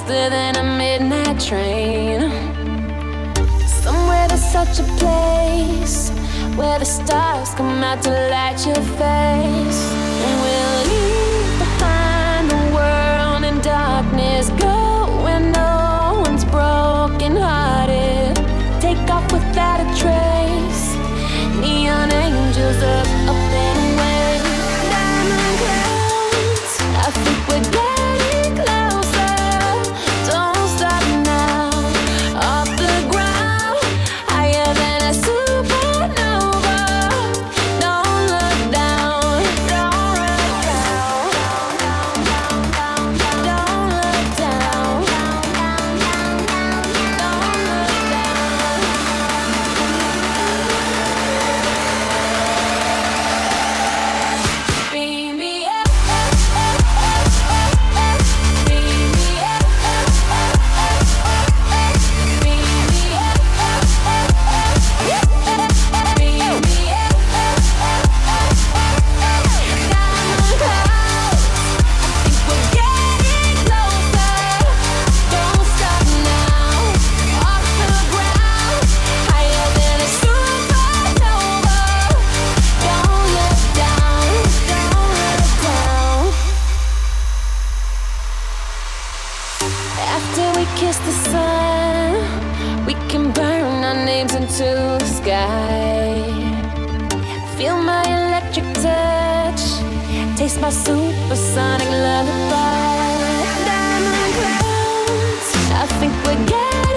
faster than a midnight train. Somewhere there's such a place where the stars come out to light your face. And we'll leave behind the world in darkness, go where no one's broken hearted. Take off without a trace. Neon angels up and away. Diamond clouds, I think we're getting closer. Don't stop now. Off the ground, higher than a supernova. Don't look down. Don't look down. Don't look down. Don't look down. Beam me up, beam me up, beam me up, beam me up. Diamond clouds, I think we're getting closer. Don't stop now. Off the ground, higher than a supernova. Don't look down. Don't look down. After we kiss the sun, we can burn our names into the sky. Feel my electric touch, taste my supersonic lullaby. Diamond clouds, I think we're getting